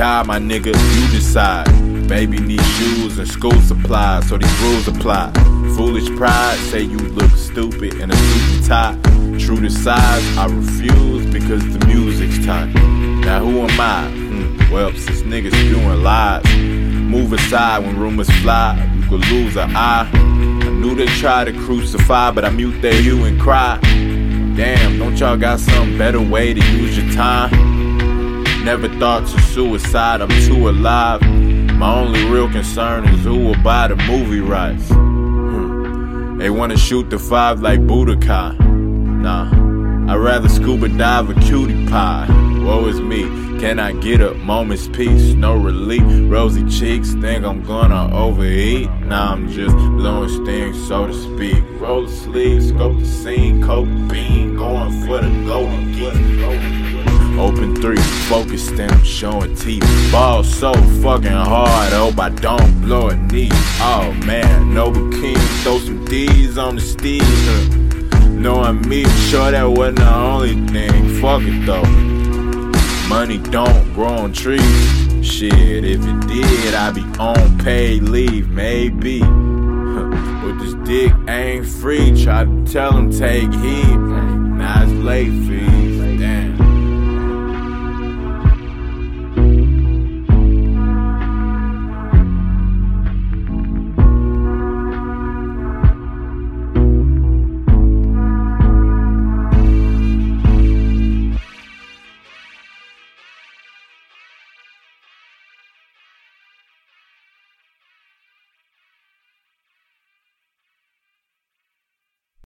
die, my nigga, you decide. Baby need shoes and school supplies, so these rules apply. Foolish pride, say you look stupid in a suit and tie. True to size, I refuse because the music's tight. Now who am I? Well, since niggas spewing lies, move aside when rumors fly, you could lose an eye. I knew they tried to crucify, but I mute their you and cry. Damn, don't y'all got some better way to use your time? Never thought to suicide, I'm too alive. My only real concern is who will buy the movie rights. They wanna shoot the 5 like Budokai. Nah, I'd rather scuba dive a cutie pie. Woe is me, can I get a moment's peace? No relief, rosy cheeks, think I'm gonna overeat. Nah, I'm just blowing steam, so to speak. Roll the sleeves, scope the scene, coke bean, going for the golden geek. Open 3, focused and I'm showing teeth. Ball so fucking hard, I hope I don't blow a knee. Oh man, Noble King, throw some D's on the steez. Knowing me, sure that wasn't the only thing. Fuck it though. Money don't grow on trees. Shit, if it did, I'd be on paid leave, maybe. But this dick ain't free. Try to tell him take heed. Now it's late for you.